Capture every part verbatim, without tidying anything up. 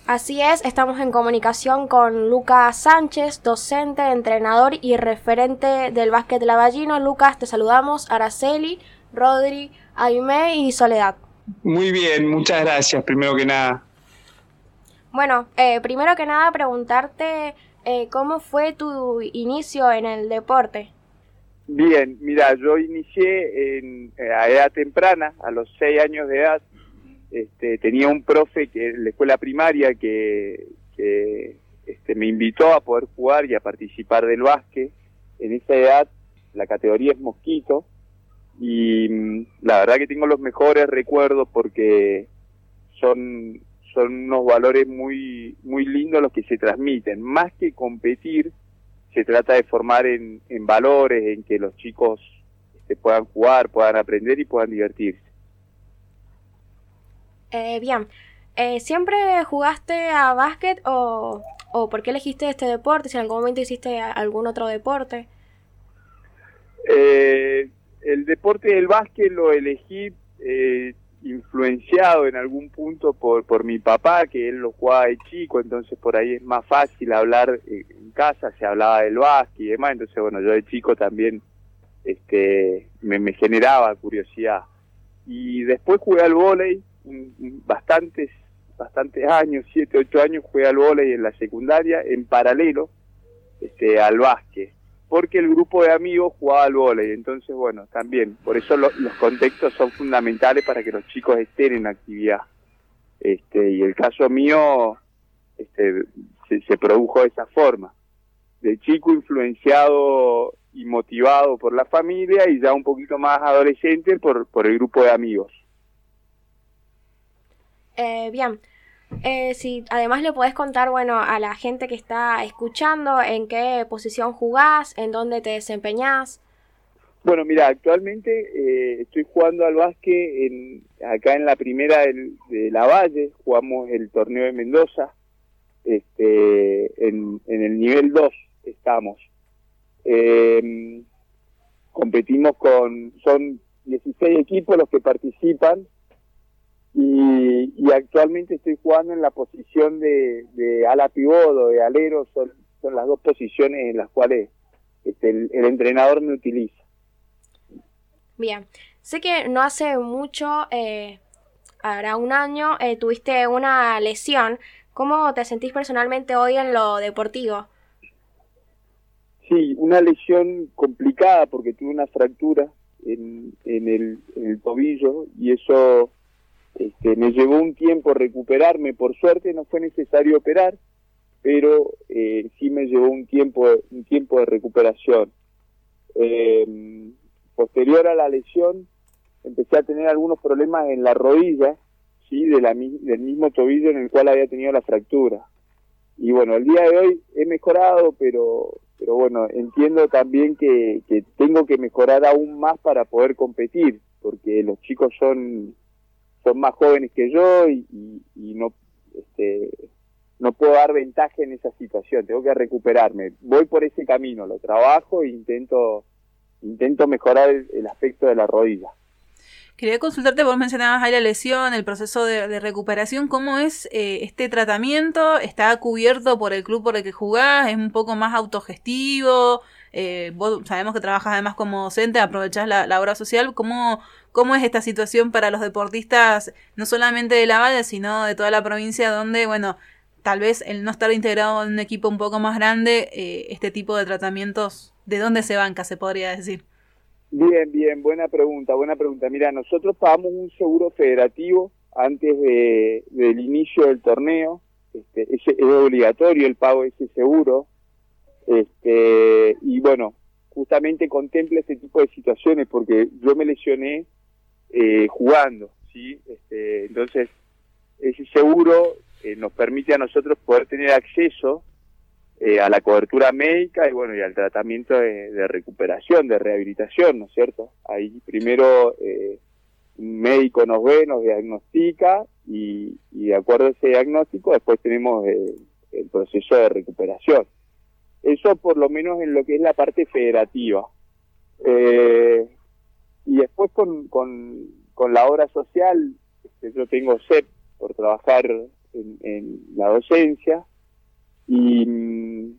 Así es, estamos en comunicación con Lucas Sánchez, docente, entrenador y referente del básquet lavallino. Lucas, te saludamos, Araceli, Rodri, Aimé y Soledad. Muy bien, muchas gracias, primero que nada. Bueno, eh, primero que nada preguntarte eh, cómo fue tu inicio en el deporte. Bien, mira, yo inicié en, a edad temprana, a los seis años de edad. Este, tenía un profe que en la escuela primaria que, que este, me invitó a poder jugar y a participar del básquet. En esa edad la categoría es mosquito y mmm, la verdad que tengo los mejores recuerdos porque son, son unos valores muy, muy lindos los que se transmiten. Más que competir, se trata de formar en, en valores, en que los chicos este, puedan jugar, puedan aprender y puedan divertirse. Eh, bien, eh, ¿siempre jugaste a básquet o, o por qué elegiste este deporte? Si en algún momento hiciste algún otro deporte. Eh, el deporte del básquet lo elegí eh, influenciado en algún punto por, por mi papá, que él lo jugaba de chico, entonces por ahí es más fácil hablar en casa, se hablaba del básquet y demás, entonces bueno, yo de chico también este, me, me generaba curiosidad. Y después jugué al vóley, bastantes bastantes años, siete, ocho años jugué al vóley en la secundaria en paralelo este, al básquet, porque el grupo de amigos jugaba al vóley, entonces bueno, también, por eso lo, los contextos son fundamentales para que los chicos estén en actividad. Este, y el caso mío este, se, se produjo de esa forma, de chico influenciado y motivado por la familia y ya un poquito más adolescente por, por el grupo de amigos. Eh, bien, eh, si además le podés contar, bueno, a la gente que está escuchando en qué posición jugás, en dónde te desempeñás. Bueno, mira, actualmente eh, estoy jugando al básquet en, acá en la primera del, de La Valle, jugamos el torneo de Mendoza, este, en, en el nivel dos estamos. Eh, competimos con, son dieciséis equipos los que participan. Y, y actualmente estoy jugando en la posición de, de ala pivot o de alero, son, son las dos posiciones en las cuales este, el, el entrenador me utiliza. Bien, sé que no hace mucho, eh, hará un año, eh, tuviste una lesión. ¿Cómo te sentís personalmente hoy en lo deportivo? Sí, una lesión complicada porque tuve una fractura en, en, el, en el tobillo y eso... Este, me llevó un tiempo recuperarme, por suerte no fue necesario operar, pero eh, sí me llevó un tiempo, un tiempo de recuperación. Eh, posterior a la lesión, empecé a tener algunos problemas en la rodilla, sí, de la, del mismo tobillo en el cual había tenido la fractura. Y bueno, el día de hoy he mejorado, pero, pero bueno, entiendo también que, que tengo que mejorar aún más para poder competir, porque los chicos son... son más jóvenes que yo y, y, y no este, no puedo dar ventaja en esa situación, tengo que recuperarme. Voy por ese camino, lo trabajo e intento, intento mejorar el, el aspecto de la rodilla. Quería consultarte, vos mencionabas ahí la lesión, el proceso de, de recuperación, ¿cómo es eh, este tratamiento? ¿Está cubierto por el club por el que jugás? ¿Es un poco más autogestivo? Eh, vos sabemos que trabajas además como docente, aprovechás la, la obra social. ¿Cómo, ¿Cómo es esta situación para los deportistas, no solamente de La Valle, sino de toda la provincia, donde, bueno, tal vez el no estar integrado en un equipo un poco más grande, eh, este tipo de tratamientos, ¿de dónde se banca, se podría decir? Bien, bien, buena pregunta, buena pregunta. Mira, nosotros pagamos un seguro federativo antes de, del inicio del torneo, este, es, es obligatorio el pago de ese seguro, este, y bueno, justamente contempla este tipo de situaciones porque yo me lesioné eh, jugando, ¿sí? Este, entonces, ese seguro eh, nos permite a nosotros poder tener acceso Eh, a la cobertura médica y bueno y al tratamiento de, de recuperación, de rehabilitación, ¿no es cierto? Ahí primero eh, un médico nos ve, nos diagnostica y, y de acuerdo a ese diagnóstico después tenemos eh, el proceso de recuperación. Eso por lo menos en lo que es la parte federativa. Eh, y después con, con, con la obra social, este, yo tengo C E P por trabajar en, en la docencia y mmm,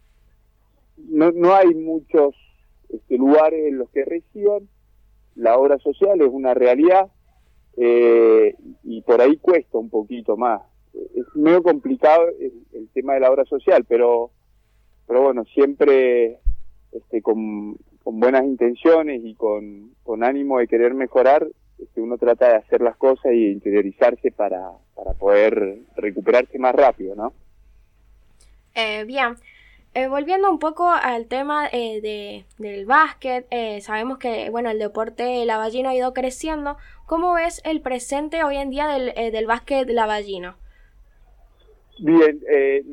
no, no hay muchos este, lugares en los que reciban. La obra social es una realidad eh, y por ahí cuesta un poquito más. Es medio complicado el, el tema de la obra social, pero pero bueno, siempre este, con, con buenas intenciones y con, con ánimo de querer mejorar, este, uno trata de hacer las cosas y interiorizarse para, para poder recuperarse más rápido, ¿no? Eh, bien, eh, volviendo un poco al tema eh, de, del básquet, eh, sabemos que bueno el deporte lavallino ha ido creciendo. ¿Cómo ves el presente hoy en día del, eh, del básquet lavallino? Bien, eh,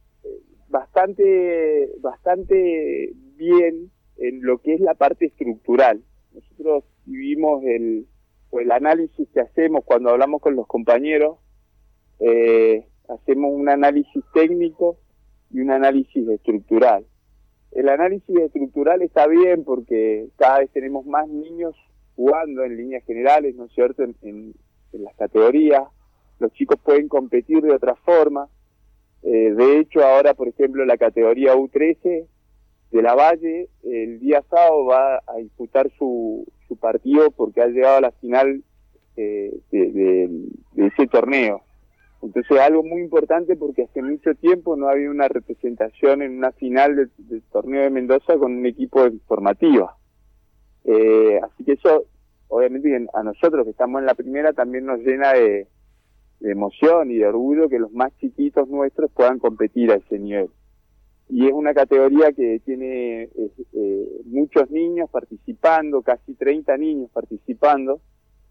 bastante, bastante bien en lo que es la parte estructural. Nosotros vivimos el, el análisis que hacemos cuando hablamos con los compañeros, eh, hacemos un análisis técnico y un análisis estructural. El análisis estructural está bien porque cada vez tenemos más niños jugando en líneas generales, ¿no es cierto?, en, en, en las categorías. Los chicos pueden competir de otra forma. Eh, de hecho, ahora, por ejemplo, la categoría U trece de la Valle, el día sábado va a disputar su, su partido porque ha llegado a la final eh, de, de, de ese torneo. Entonces es algo muy importante porque hace mucho tiempo no había una representación en una final del, del torneo de Mendoza con un equipo de formativa. Eh, así que eso, obviamente, a nosotros que estamos en la primera también nos llena de, de emoción y de orgullo que los más chiquitos nuestros puedan competir a ese nivel. Y es una categoría que tiene eh, eh, muchos niños participando, casi treinta niños participando,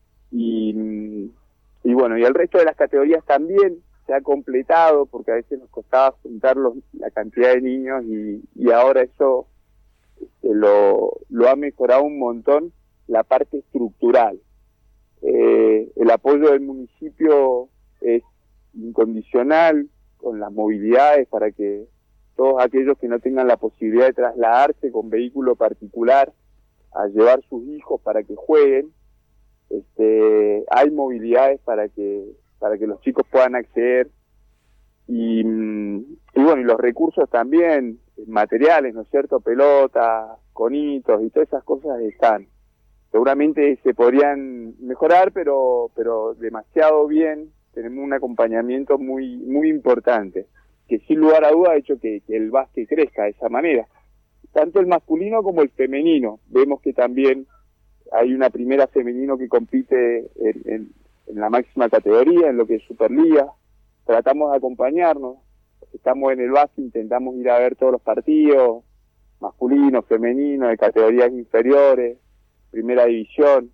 y... Y bueno, y el resto de las categorías también se ha completado, porque a veces nos costaba juntar los, la cantidad de niños y, y ahora eso este, lo, lo ha mejorado un montón la parte estructural. Eh, el apoyo del municipio es incondicional con las movilidades para que todos aquellos que no tengan la posibilidad de trasladarse con vehículo particular a llevar sus hijos para que jueguen, Este, hay movilidades para que para que los chicos puedan acceder y, y bueno, y los recursos también materiales, ¿no es cierto?, pelotas, conitos y todas esas cosas están. Seguramente se podrían mejorar, pero pero demasiado bien. Tenemos un acompañamiento muy muy importante que sin lugar a duda ha hecho que, que el básquet crezca de esa manera, tanto el masculino como el femenino. Vemos que también hay una primera femenino que compite en, en, en la máxima categoría, en lo que es Superliga. Tratamos de acompañarnos. Estamos en el básquet, intentamos ir a ver todos los partidos, masculinos, femeninos, de categorías inferiores, primera división.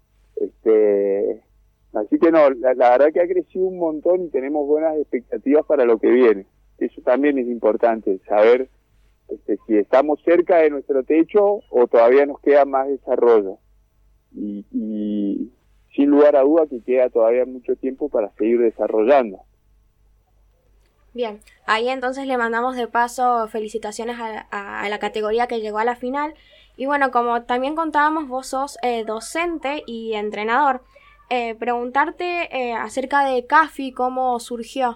Este, así que no, la, la verdad que ha crecido un montón y tenemos buenas expectativas para lo que viene. Eso también es importante, saber este, si estamos cerca de nuestro techo o todavía nos queda más desarrollo. Y, y sin lugar a duda que queda todavía mucho tiempo para seguir desarrollando. Bien, ahí entonces le mandamos de paso felicitaciones a, a, a la categoría que llegó a la final. Y bueno, como también contábamos, vos sos eh, docente y entrenador. Eh, preguntarte eh, acerca de CAFI, ¿cómo surgió?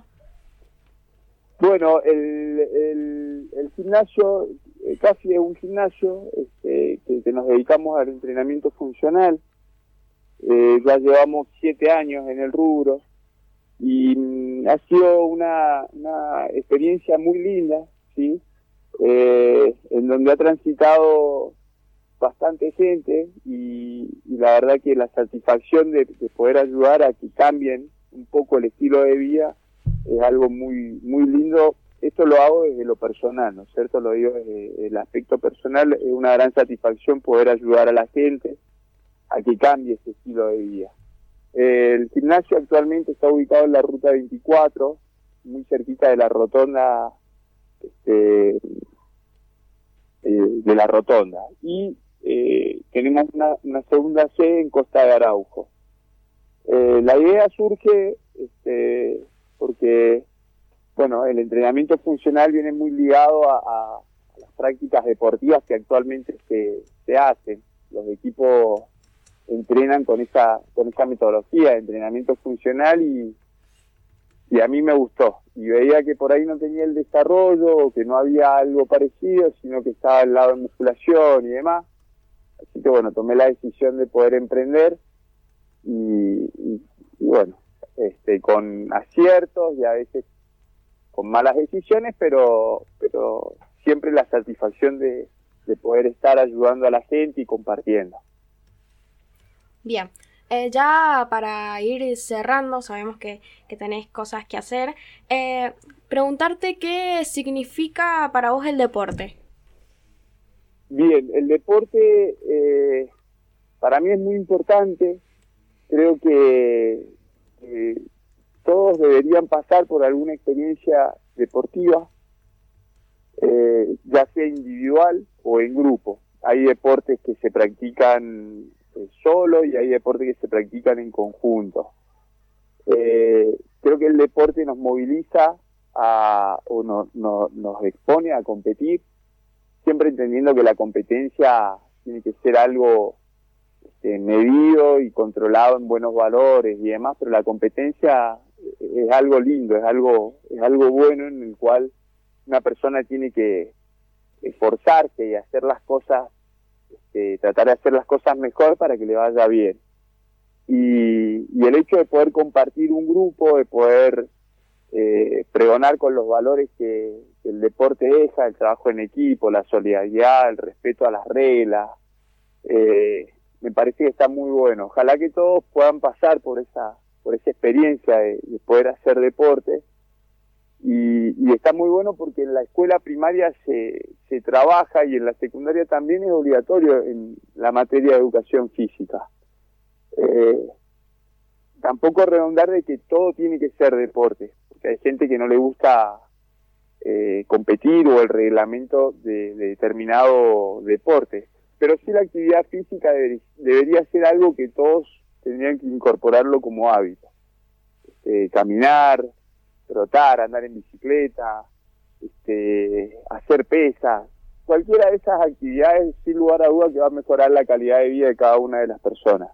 Bueno, el, el, el gimnasio... CAFI es un gimnasio este, que, que nos dedicamos al entrenamiento funcional. Eh, ya llevamos siete años en el rubro y mm, ha sido una, una experiencia muy linda, ¿sí? Eh, en donde ha transitado bastante gente y, y la verdad que la satisfacción de, de poder ayudar a que cambien un poco el estilo de vida es algo muy, muy lindo. Esto lo hago desde lo personal, ¿no es cierto? Lo digo desde el aspecto personal. Es una gran satisfacción poder ayudar a la gente a que cambie ese estilo de vida. El gimnasio actualmente está ubicado en la ruta veinticuatro, muy cerquita de la rotonda, este, eh, de la rotonda. Y eh, tenemos una, una segunda sede en Costa de Araujo. Eh, la idea surge este, porque... Bueno, el entrenamiento funcional viene muy ligado a, a, a las prácticas deportivas que actualmente se, se hacen. Los equipos entrenan con esa con esa metodología de entrenamiento funcional y, y a mí me gustó. Y veía que por ahí no tenía el desarrollo, o que no había algo parecido, sino que estaba al lado de musculación y demás. Así que bueno, tomé la decisión de poder emprender y, y, y bueno, este, con aciertos y a veces con malas decisiones, pero, pero siempre la satisfacción de, de poder estar ayudando a la gente y compartiendo. Bien, eh, ya para ir cerrando, sabemos que, que tenés cosas que hacer, eh, preguntarte qué significa para vos el deporte. Bien, el deporte eh, para mí es muy importante. Creo que eh, todos deberían pasar por alguna experiencia deportiva, eh, ya sea individual o en grupo. Hay deportes que se practican eh, solo y hay deportes que se practican en conjunto. Eh, creo que el deporte nos moviliza a, o no, no, nos expone a competir, siempre entendiendo que la competencia tiene que ser algo este, medido y controlado en buenos valores y demás, pero la competencia es algo lindo, es algo, es algo bueno en el cual una persona tiene que esforzarse y hacer las cosas, este, tratar de hacer las cosas mejor para que le vaya bien. Y, y el hecho de poder compartir un grupo, de poder eh, pregonar con los valores que, que el deporte deja, el trabajo en equipo, la solidaridad, el respeto a las reglas, eh, me parece que está muy bueno. Ojalá que todos puedan pasar por esa por esa experiencia de, de poder hacer deporte, y, y está muy bueno porque en la escuela primaria se, se trabaja y en la secundaria también es obligatorio en la materia de educación física. Eh, tampoco redondar de que todo tiene que ser deporte, porque hay gente que no le gusta eh, competir o el reglamento de, de determinado deporte, pero sí la actividad física deber, debería ser algo que todos tendrían que incorporarlo como hábito. Este, caminar, trotar, andar en bicicleta, este, hacer pesas, cualquiera de esas actividades, sin lugar a duda, que va a mejorar la calidad de vida de cada una de las personas.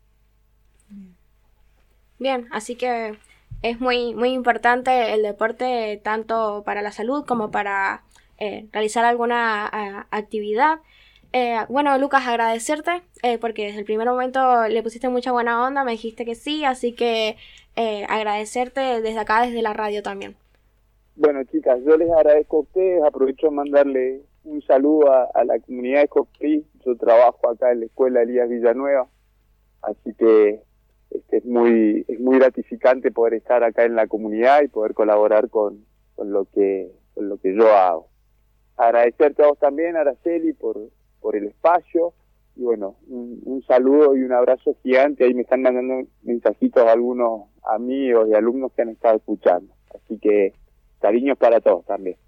Bien, así que es muy, muy importante el deporte tanto para la salud como para eh, realizar alguna a, actividad. Eh, bueno, Lucas, agradecerte eh, porque desde el primer momento le pusiste mucha buena onda, me dijiste que sí, así que eh, agradecerte desde acá, desde la radio también. Bueno, chicas, yo les agradezco a ustedes, aprovecho de mandarle un saludo a, a la comunidad de Escofrí. Yo trabajo acá en la escuela Elías Villanueva, así que este, es muy es muy gratificante poder estar acá en la comunidad y poder colaborar con, con lo que con lo que yo hago. Agradecerte a vos también, Araceli, por por el espacio, y bueno, un, un saludo y un abrazo gigante. Ahí me están mandando mensajitos algunos amigos y alumnos que han estado escuchando, así que cariños para todos también.